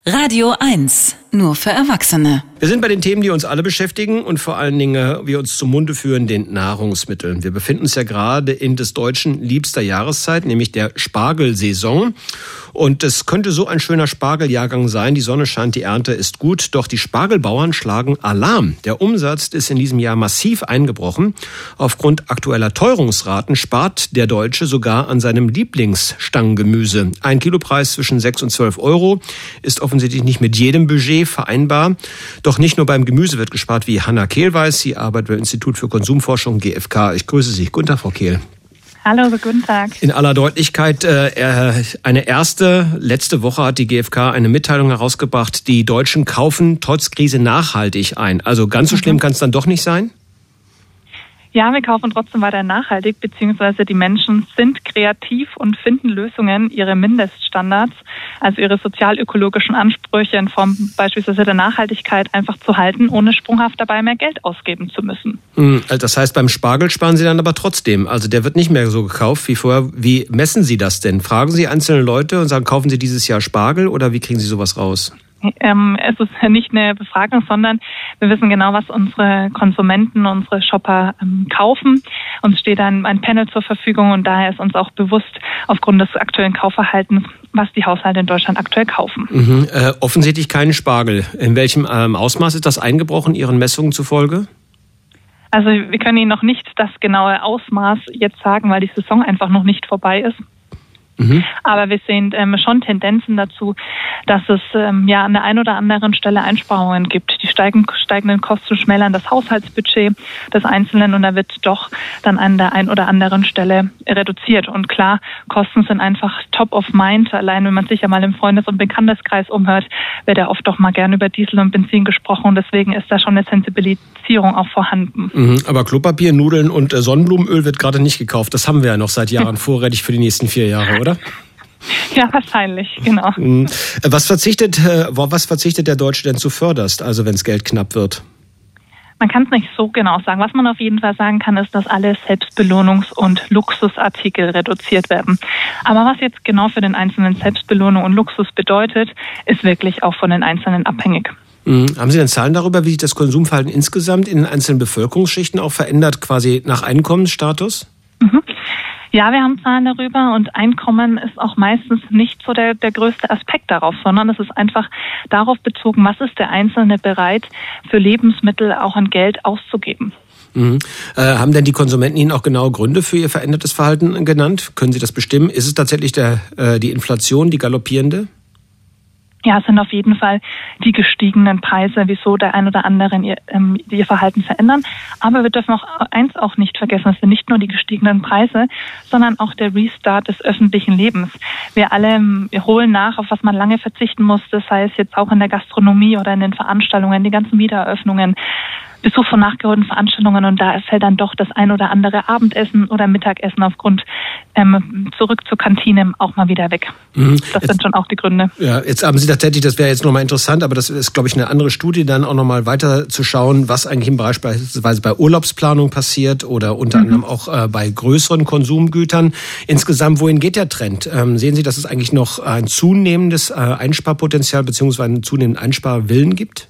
Radio 1, nur für Erwachsene. Wir sind bei den Themen, die uns alle beschäftigen und vor allen Dingen wir uns zum Munde führen, den Nahrungsmitteln. Wir befinden uns ja gerade in des Deutschen liebster Jahreszeit, nämlich der Spargelsaison. Und es könnte so ein schöner Spargeljahrgang sein. Die Sonne scheint, die Ernte ist gut. Doch die Spargelbauern schlagen Alarm. Der Umsatz ist in diesem Jahr massiv eingebrochen. Aufgrund aktueller Teuerungsraten spart der Deutsche sogar an seinem Lieblingsstangengemüse. Ein Kilopreis zwischen 6 und 12 Euro ist offensichtlich nicht mit jedem Budget vereinbar. Doch nicht nur beim Gemüse wird gespart, wie Hanna Kehl weiß. Sie arbeitet beim Institut für Konsumforschung GfK. Ich grüße Sie. Guten Tag, Frau Kehl. Hallo, guten Tag. In aller Deutlichkeit, letzte Woche hat die GfK eine Mitteilung herausgebracht, die Deutschen kaufen trotz Krise nachhaltig ein. Also ganz so schlimm kann es dann doch nicht sein? Ja, wir kaufen trotzdem weiter nachhaltig, beziehungsweise die Menschen sind kreativ und finden Lösungen, ihre Mindeststandards, also ihre sozial-ökologischen Ansprüche in Form beispielsweise der Nachhaltigkeit einfach zu halten, ohne sprunghaft dabei mehr Geld ausgeben zu müssen. Das heißt, beim Spargel sparen Sie dann aber trotzdem. Also der wird nicht mehr so gekauft wie vorher. Wie messen Sie das denn? Fragen Sie einzelne Leute und sagen, kaufen Sie dieses Jahr Spargel oder wie kriegen Sie sowas raus? Es ist nicht eine Befragung, sondern wir wissen genau, was unsere Konsumenten, unsere Shopper kaufen. Uns steht ein Panel zur Verfügung und daher ist uns auch bewusst, aufgrund des aktuellen Kaufverhaltens, was die Haushalte in Deutschland aktuell kaufen. Offensichtlich keinen Spargel. In welchem Ausmaß ist das eingebrochen, Ihren Messungen zufolge? Also wir können Ihnen noch nicht das genaue Ausmaß jetzt sagen, weil die Saison einfach noch nicht vorbei ist. Aber wir sehen schon Tendenzen dazu, dass es an der einen oder anderen Stelle Einsparungen gibt. Die steigenden Kosten schmälern das Haushaltsbudget des Einzelnen und da wird doch dann an der einen oder anderen Stelle reduziert. Und klar, Kosten sind einfach top of mind. Allein wenn man sich ja mal im Freundes- und Bekannteskreis umhört, wird ja oft doch mal gern über Diesel und Benzin gesprochen. Und deswegen ist da schon eine Sensibilisierung auch vorhanden. Aber Klopapier, Nudeln und Sonnenblumenöl wird gerade nicht gekauft. Das haben wir ja noch seit Jahren vorrätig für die nächsten 4 Jahre, oder? Ja, wahrscheinlich, genau. Was verzichtet der Deutsche denn zuvörderst, also wenn es Geld knapp wird? Man kann es nicht so genau sagen. Was man auf jeden Fall sagen kann, ist, dass alle Selbstbelohnungs- und Luxusartikel reduziert werden. Aber was jetzt genau für den Einzelnen Selbstbelohnung und Luxus bedeutet, ist wirklich auch von den Einzelnen abhängig. Haben Sie denn Zahlen darüber, wie sich das Konsumverhalten insgesamt in den einzelnen Bevölkerungsschichten auch verändert, quasi nach Einkommensstatus? Ja, wir haben Zahlen darüber und Einkommen ist auch meistens nicht so der größte Aspekt darauf, sondern es ist einfach darauf bezogen, was ist der Einzelne bereit, für Lebensmittel auch an Geld auszugeben. Haben denn die Konsumenten Ihnen auch genaue Gründe für ihr verändertes Verhalten genannt? Können Sie das bestimmen? Ist es tatsächlich die Inflation, die galoppierende? Ja, es sind auf jeden Fall die gestiegenen Preise, wieso der ein oder andere ihr Verhalten verändern. Aber wir dürfen auch eins auch nicht vergessen, es sind nicht nur die gestiegenen Preise, sondern auch der Restart des öffentlichen Lebens. Wir holen nach, auf was man lange verzichten musste, sei es jetzt auch in der Gastronomie oder in den Veranstaltungen, die ganzen Wiedereröffnungen, Besuch von nachgeholten Veranstaltungen und da fällt dann doch das ein oder andere Abendessen oder Mittagessen aufgrund zurück zur Kantine auch mal wieder weg. Das sind schon auch die Gründe. Ja, jetzt haben Sie tatsächlich, das wäre jetzt nochmal interessant, aber das ist, glaube ich, eine andere Studie, dann auch nochmal weiter zu schauen, was eigentlich im Bereich beispielsweise bei Urlaubsplanung passiert oder unter anderem auch bei größeren Konsumgütern. Insgesamt, wohin geht der Trend? Sehen Sie, dass es eigentlich noch ein zunehmendes Einsparpotenzial bzw. einen zunehmenden Einsparwillen gibt?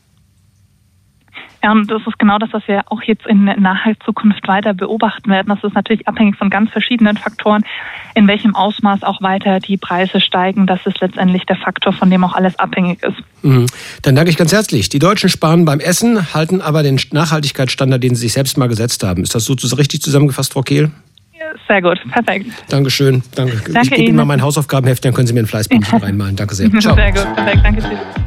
Ja, und das ist genau das, was wir auch jetzt in naher Zukunft weiter beobachten werden. Das ist natürlich abhängig von ganz verschiedenen Faktoren, in welchem Ausmaß auch weiter die Preise steigen. Das ist letztendlich der Faktor, von dem auch alles abhängig ist. Dann danke ich ganz herzlich. Die Deutschen sparen beim Essen, halten aber den Nachhaltigkeitsstandard, den sie sich selbst mal gesetzt haben. Ist das so richtig zusammengefasst, Frau Kehl? Sehr gut, perfekt. Dankeschön. Danke. Ich gebe Ihnen mal mein Hausaufgabenheft, dann können Sie mir ein Fleißbändchen reinmalen. Danke sehr. Ciao. Sehr gut, perfekt. Danke. Tschüss.